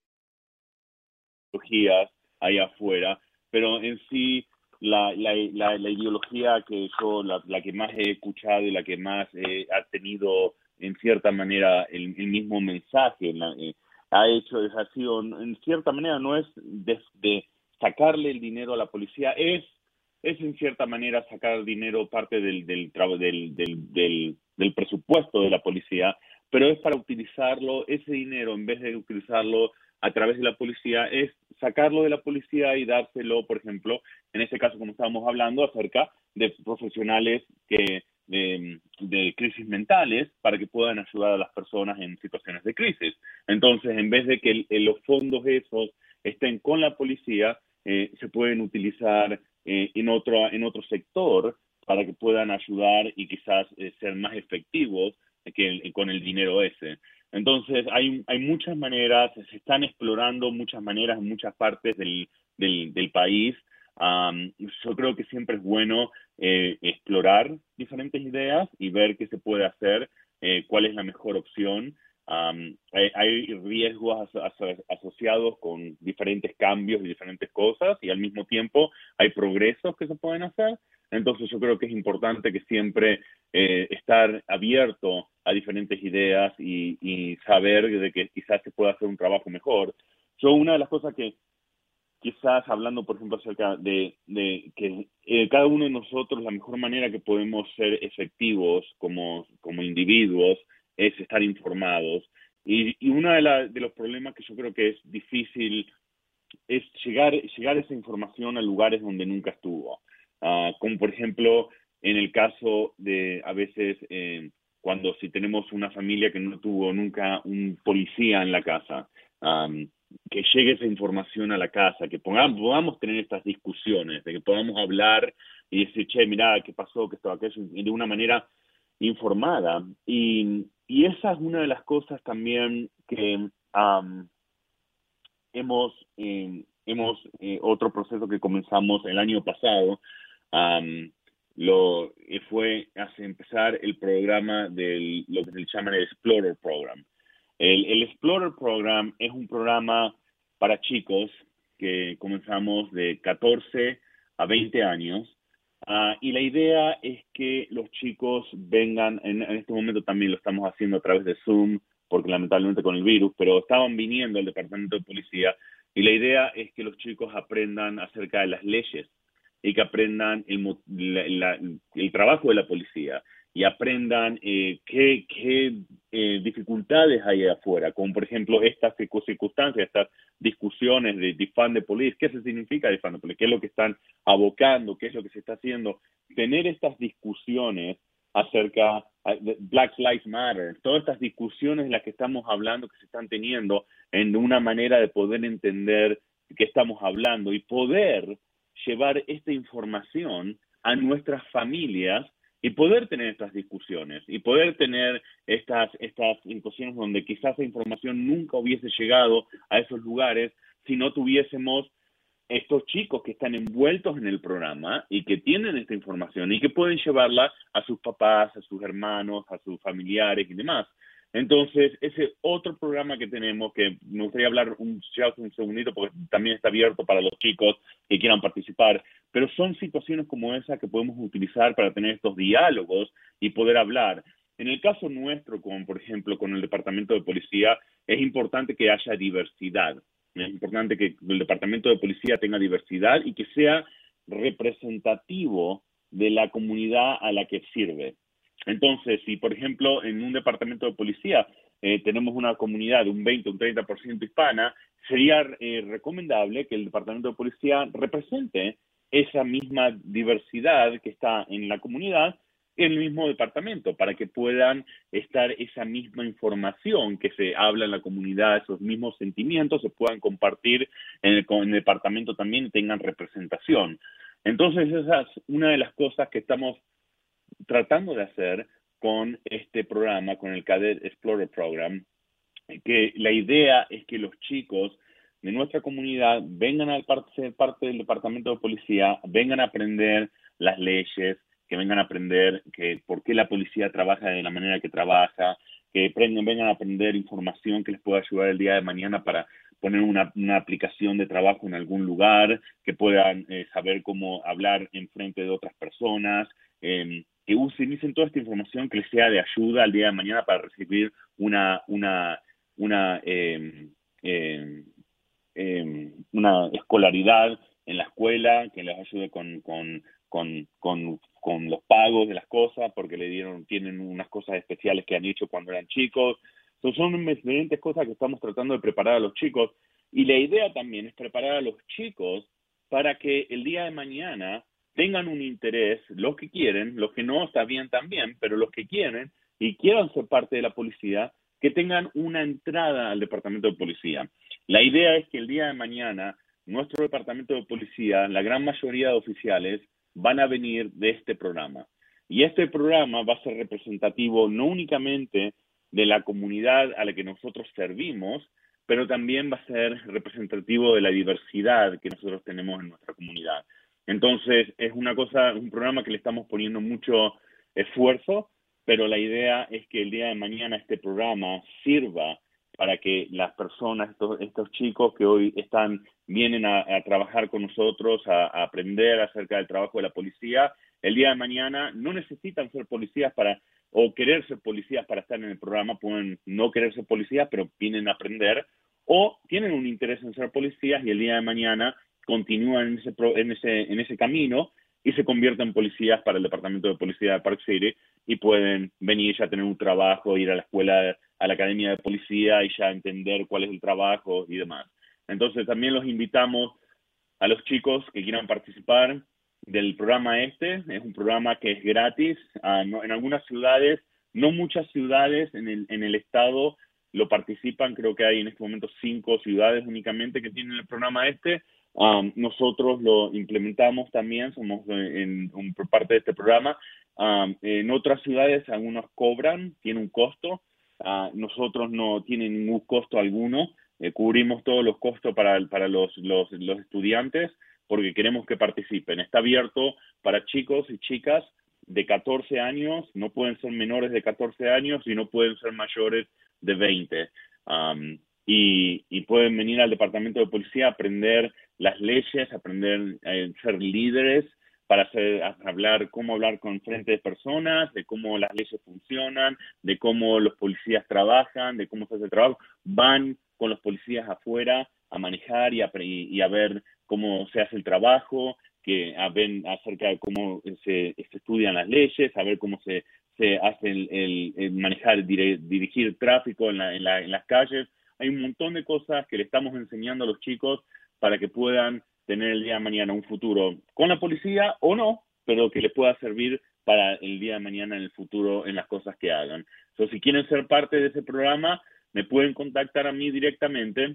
ideologías allá afuera, pero en sí la, la, la, la ideología que yo, la, la, que más he escuchado y la que más eh, ha tenido en cierta manera el, el mismo mensaje, la, eh, ha hecho, ha sido, en cierta manera no es de, de sacarle el dinero a la policía, es, es en cierta manera sacar dinero parte del, del, del, del, del, del presupuesto de la policía, pero es para utilizarlo, ese dinero, en vez de utilizarlo a través de la policía, es sacarlo de la policía y dárselo, por ejemplo, en este caso, como estábamos hablando, acerca de profesionales que, de, de crisis mentales para que puedan ayudar a las personas en situaciones de crisis. Entonces, en vez de que el, el, los fondos esos estén con la policía, eh, se pueden utilizar eh, en, otro, en otro sector para que puedan ayudar y quizás eh, ser más efectivos que el, con el dinero ese. Entonces, hay, hay muchas maneras, se están explorando muchas maneras en muchas partes del, del, del país. Um, yo creo que siempre es bueno eh, explorar diferentes ideas y ver qué se puede hacer, eh, cuál es la mejor opción. Um, hay, hay riesgos aso aso asociados con diferentes cambios y diferentes cosas, y al mismo tiempo hay progresos que se pueden hacer. Entonces yo creo que es importante que siempre eh, estar abierto a diferentes ideas y, y saber de que quizás se pueda hacer un trabajo mejor. Yo una de las cosas que quizás hablando, por ejemplo, acerca de, de que eh, cada uno de nosotros, la mejor manera que podemos ser efectivos como, como individuos es estar informados. Y, y uno de, la, de los problemas que yo creo que es difícil es llegar, llegar esa información a lugares donde nunca estuvo. Uh, como por ejemplo, en el caso de a veces eh, cuando si tenemos una familia que no tuvo nunca un policía en la casa, um, que llegue esa información a la casa, que podamos, podamos tener estas discusiones, de que podamos hablar y decir, che, mirá, ¿qué pasó? ¿Qué estaba aquello? De una manera informada. Y, y esa es una de las cosas también que um, hemos, eh, hemos eh, otro proceso que comenzamos el año pasado, um, lo, eh, fue hace empezar el programa del, lo que se llama el Explorer Program. El, el Explorer Program es un programa para chicos que comenzamos de catorce a veinte años, uh, y la idea es que los chicos vengan, en, en este momento también lo estamos haciendo a través de Zoom, porque lamentablemente con el virus, pero estaban viniendo al departamento de policía y la idea es que los chicos aprendan acerca de las leyes y que aprendan el, la, la, el trabajo de la policía y aprendan eh, qué, qué eh, dificultades hay afuera, como por ejemplo estas circunstancias, estas discusiones de defund the police, qué se significa defund the police, qué es lo que están abocando, qué es lo que se está haciendo. Tener estas discusiones acerca de Black Lives Matter, todas estas discusiones en las que estamos hablando, que se están teniendo, en una manera de poder entender de qué estamos hablando y poder llevar esta información a nuestras familias y poder tener estas discusiones y poder tener estas, estas discusiones donde quizás esa información nunca hubiese llegado a esos lugares si no tuviésemos estos chicos que están envueltos en el programa y que tienen esta información y que pueden llevarla a sus papás, a sus hermanos, a sus familiares y demás. Entonces, ese otro programa que tenemos, que me gustaría hablar un, un segundito porque también está abierto para los chicos que quieran participar, pero son situaciones como esa que podemos utilizar para tener estos diálogos y poder hablar. En el caso nuestro, como por ejemplo con el Departamento de Policía, es importante que haya diversidad. Es importante que el Departamento de Policía tenga diversidad y que sea representativo de la comunidad a la que sirve. Entonces, si por ejemplo en un departamento de policía eh, tenemos una comunidad de un veinte, un treinta por ciento hispana, sería eh, recomendable que el departamento de policía represente esa misma diversidad que está en la comunidad en el mismo departamento, para que puedan estar esa misma información que se habla en la comunidad, esos mismos sentimientos se puedan compartir en el, en el departamento también y tengan representación. Entonces esa es una de las cosas que estamos tratando de hacer con este programa, con el Cadet Explorer Program, que la idea es que los chicos de nuestra comunidad vengan a ser parte del departamento de policía, vengan a aprender las leyes, que vengan a aprender que por qué la policía trabaja de la manera que trabaja, que aprendan, vengan a aprender información que les pueda ayudar el día de mañana para poner una, una aplicación de trabajo en algún lugar, que puedan eh, saber cómo hablar en frente de otras personas, eh, que utilicen toda esta información que les sea de ayuda al día de mañana para recibir una, una, una, eh, eh, eh, una escolaridad en la escuela, que les ayude con, con, con, con, con los pagos de las cosas, porque le dieron, tienen unas cosas especiales que han hecho cuando eran chicos. Entonces, son diferentes cosas que estamos tratando de preparar a los chicos. Y la idea también es preparar a los chicos para que el día de mañana tengan un interés, los que quieren, los que no está bien también, pero los que quieren y quieran ser parte de la policía, que tengan una entrada al departamento de policía. La idea es que el día de mañana nuestro departamento de policía, la gran mayoría de oficiales van a venir de este programa. Y este programa va a ser representativo no únicamente de la comunidad a la que nosotros servimos, pero también va a ser representativo de la diversidad que nosotros tenemos en nuestra comunidad. Entonces, es una cosa, un programa que le estamos poniendo mucho esfuerzo, pero la idea es que el día de mañana este programa sirva para que las personas, estos, estos chicos que hoy están, vienen a, a trabajar con nosotros, a, a aprender acerca del trabajo de la policía, el día de mañana no necesitan ser policías para, o querer ser policías para estar en el programa, pueden no querer ser policías, pero vienen a aprender, o tienen un interés en ser policías y el día de mañana continúan en ese, en ese, en ese camino y se convierten en policías para el departamento de policía de Park City y pueden venir ya a tener un trabajo, ir a la escuela, a la academia de policía y ya entender cuál es el trabajo y demás. Entonces también los invitamos a los chicos que quieran participar del programa este. Es un programa que es gratis. Uh, no, en algunas ciudades, no muchas ciudades en el, en el estado lo participan. Creo que hay en este momento cinco ciudades únicamente que tienen el programa este. Um, nosotros lo implementamos también, somos en, en, por parte de este programa. Um, en otras ciudades algunos cobran, tiene un costo. Uh, nosotros no tiene ningún costo alguno. Eh, cubrimos todos los costos para, para los, los, los estudiantes porque queremos que participen. Está abierto para chicos y chicas de catorce años, no pueden ser menores de catorce años y no pueden ser mayores de veinte. Um, y, y pueden venir al departamento de policía a aprender las leyes, aprender a eh, ser líderes, para hacer, hablar, cómo hablar con frente de personas, de cómo las leyes funcionan, de cómo los policías trabajan, de cómo se hace el trabajo. Van con los policías afuera a manejar y a, y a ver cómo se hace el trabajo, que a ver acerca de cómo se, se estudian las leyes, a ver cómo se, se hace el, el, el manejar, dire, dirigir el tráfico en, la, en, la, en las calles. Hay un montón de cosas que le estamos enseñando a los chicos para que puedan tener el día de mañana un futuro con la policía o no, pero que les pueda servir para el día de mañana en el futuro en las cosas que hagan. So, si quieren ser parte de ese programa, me pueden contactar a mí directamente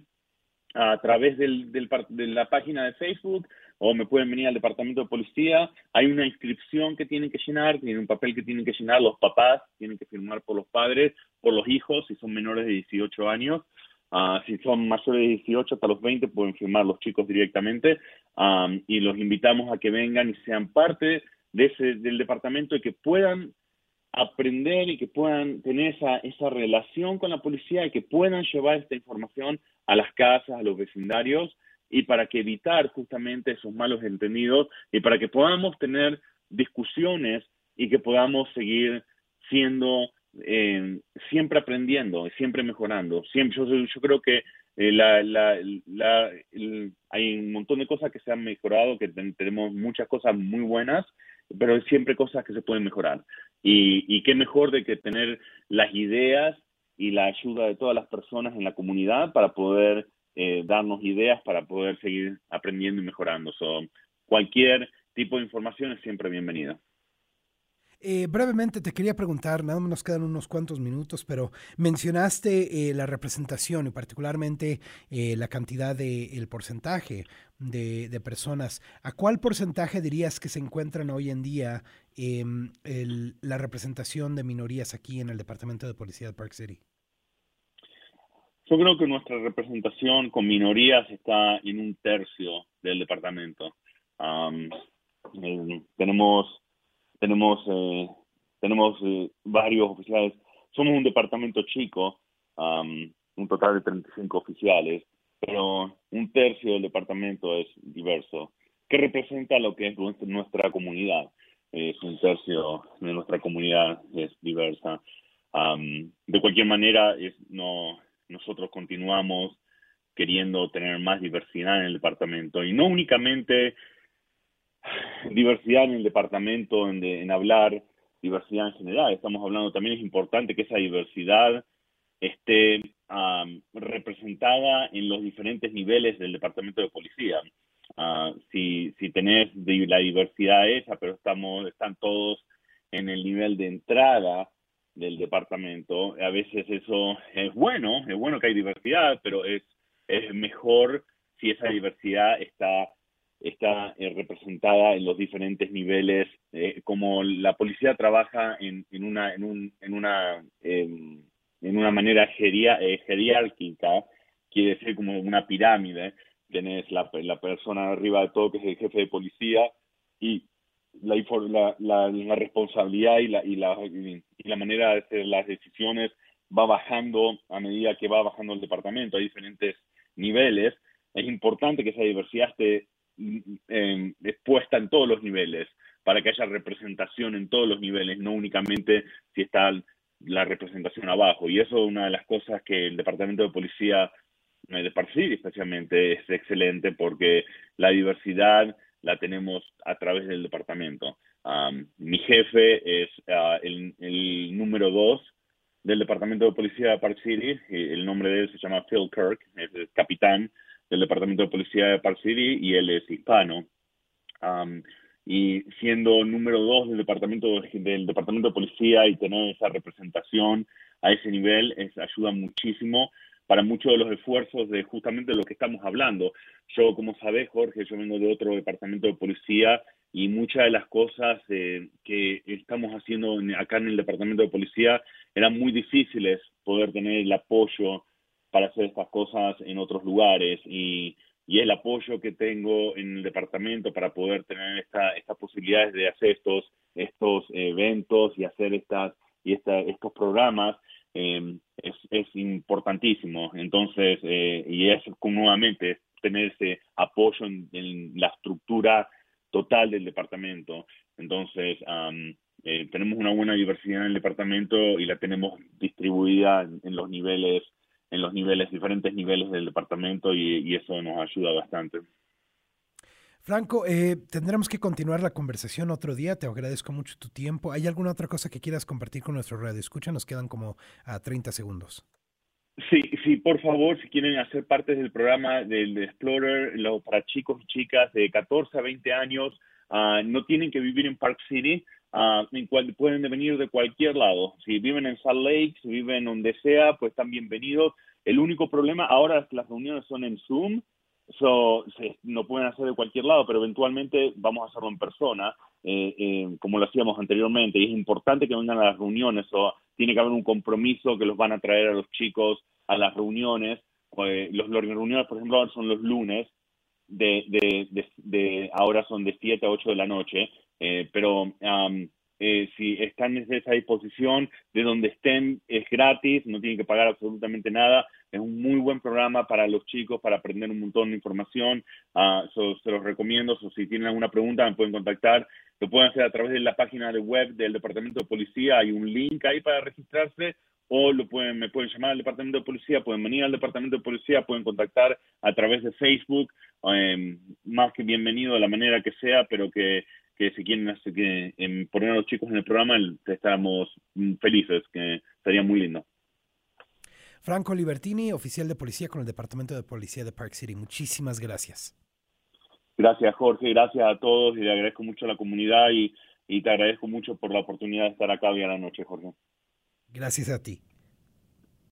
a través del, del, de la página de Facebook o me pueden venir al departamento de policía. Hay una inscripción que tienen que llenar, tienen un papel que tienen que llenar los papás, tienen que firmar por los padres, por los hijos, si son menores de dieciocho años. Uh, si son mayores de dieciocho hasta los veinte pueden firmar los chicos directamente um, y los invitamos a que vengan y sean parte de ese, del departamento y que puedan aprender y que puedan tener esa, esa relación con la policía y que puedan llevar esta información a las casas, a los vecindarios y para que evitar justamente esos malos entendidos y para que podamos tener discusiones y que podamos seguir siendo Eh, siempre aprendiendo, siempre mejorando. Siempre, yo, yo creo que eh, la, la, la, el, hay un montón de cosas que se han mejorado, que ten, tenemos muchas cosas muy buenas, pero hay siempre cosas que se pueden mejorar. Y, y qué mejor de que tener las ideas y la ayuda de todas las personas en la comunidad para poder eh, darnos ideas, para poder seguir aprendiendo y mejorando. So, cualquier tipo de información es siempre bienvenida. Eh, brevemente te quería preguntar, nada más nos quedan unos cuantos minutos, pero mencionaste eh, la representación y particularmente eh, la cantidad de, el porcentaje de, de personas. ¿A cuál porcentaje dirías que se encuentran hoy en día eh, el, la representación de minorías aquí en el Departamento de Policía de Park City? Yo creo que nuestra representación con minorías está en un tercio del departamento. Um, eh, tenemos tenemos eh, tenemos eh, varios oficiales. somos un departamento chico, um, un total de treinta y cinco oficiales, pero un tercio del departamento es diverso, que representa lo que es nuestra comunidad. Es un tercio de nuestra comunidad es diversa. Um, de cualquier manera, es, no, nosotros continuamos queriendo tener más diversidad en el departamento, y no únicamente diversidad en el departamento, en, de, en hablar, diversidad en general. Estamos hablando, también es importante que esa diversidad esté um, representada en los diferentes niveles del departamento de policía. Uh, si, si tenés la diversidad esa, pero estamos, están todos en el nivel de entrada del departamento, a veces eso es bueno, es bueno que hay diversidad, pero es, es mejor si esa diversidad está está eh, representada en los diferentes niveles, eh, como la policía trabaja en, en una en un, en una eh, en una manera geria, eh, jerárquica, quiere decir como una pirámide. Tenés la, la persona arriba de todo, que es el jefe de policía, y la, la, la, la responsabilidad y la, y, la, y la manera de hacer las decisiones va bajando a medida que va bajando el departamento. Hay diferentes niveles. Es importante que esa diversidad esté eh, expuesta en todos los niveles, para que haya representación en todos los niveles, no únicamente si está la representación abajo. Y eso es una de las cosas que el departamento de policía de Park City especialmente es excelente, porque la diversidad la tenemos a través del departamento. Um, mi jefe es uh, el, el número dos del departamento de policía de Park City. El nombre de él se llama Phil Kirk, es el capitán del departamento de policía de Park City, y él es hispano. Um, y siendo número dos del departamento del departamento de policía y tener esa representación a ese nivel es, ayuda muchísimo para muchos de los esfuerzos de justamente lo que estamos hablando. Yo, como sabés, Jorge, yo vengo de otro departamento de policía, y muchas de las cosas eh, que estamos haciendo en, acá en el departamento de policía eran muy difíciles poder tener el apoyo para hacer estas cosas en otros lugares, y, y el apoyo que tengo en el departamento para poder tener esta, estas posibilidades de hacer estos, estos eventos y hacer estas, y esta, estos programas eh, es, es importantísimo. Entonces, eh, y es nuevamente tener ese apoyo en, en la estructura total del departamento. Entonces, um, eh, tenemos una buena diversidad en el departamento, y la tenemos distribuida en, en los niveles, en los niveles, diferentes niveles del departamento, y, y eso nos ayuda bastante. Franco, eh, tendremos que continuar la conversación otro día. Te agradezco mucho tu tiempo. ¿Hay alguna otra cosa que quieras compartir con nuestro radio escucha? Nos quedan como a treinta segundos. Sí, sí, por favor, si quieren hacer parte del programa del Explorer, lo, para chicos y chicas de catorce a veinte años, uh, no tienen que vivir en Park City, uh, en cual, pueden venir de cualquier lado. Si viven en Salt Lake, si viven donde sea, pues están bienvenidos. El único problema ahora es que las reuniones son en Zoom, so, se, no pueden hacer de cualquier lado, pero eventualmente vamos a hacerlo en persona, eh, eh, como lo hacíamos anteriormente. Y es importante que vengan a las reuniones, o tiene que haber un compromiso que los van a traer a los chicos a las reuniones. Eh, los, las reuniones, por ejemplo, son los lunes, de, de, de, de ahora son de siete a ocho de la noche, eh, pero um, eh, si están en esa disposición, de donde estén, es gratis, no tienen que pagar absolutamente nada. Es un muy buen programa para los chicos, para aprender un montón de información. Uh, so, se los recomiendo. So, si tienen alguna pregunta, me pueden contactar. Lo pueden hacer a través de la página de web del Departamento de Policía. Hay un link ahí para registrarse, o lo pueden, me pueden llamar al Departamento de Policía, pueden venir al Departamento de Policía, pueden contactar a través de Facebook. Eh, más que bienvenido de la manera que sea, pero que, que si quieren hacer, que, eh, poner a los chicos en el programa, estamos felices, que sería muy lindo. Franco Libertini, oficial de policía con el Departamento de Policía de Park City. Muchísimas gracias. Gracias, Jorge. Gracias a todos, y le agradezco mucho a la comunidad, y, y te agradezco mucho por la oportunidad de estar acá hoy a la noche, Jorge. Gracias a ti.